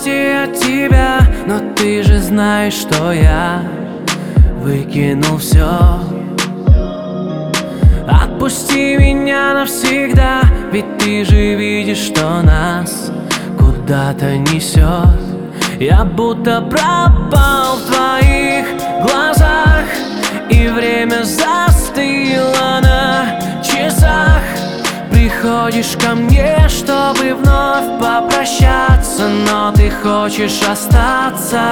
уйти от тебя, но ты же знаешь, что я выкинул все. Отпусти меня навсегда, ведь ты же видишь, что нас куда-то несет. Я будто пропал в твоих глазах, и время застыло на часах. Приходишь ко мне, чтобы вновь попрощаться, но ты хочешь остаться.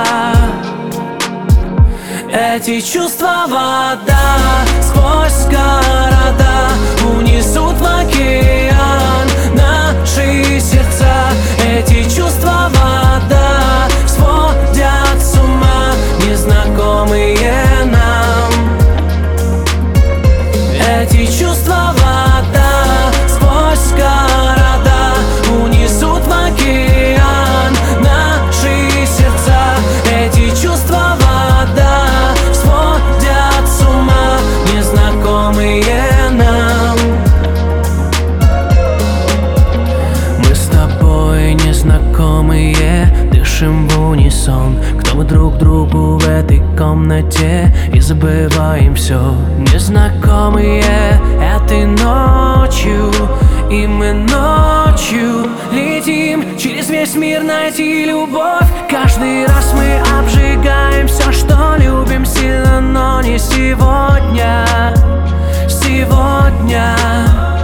Эти чувства вода сквозь города унесут в океан наши сердца. Эти чувства вода сводят с ума незнакомые нам. Эти чувства вода сквозь города унесут в океан наши сердца. Эти чувства вода сводят с ума незнакомые нам. Мы с тобой незнакомые, дышим в унисон. Кто мы друг другу в этой комнате, и забываем все. Незнакомые этой ночью, и мы ночью летим через весь мир найти любовь. Каждый раз мы обжигаем все, что любим сильно, но не сегодня. Сегодня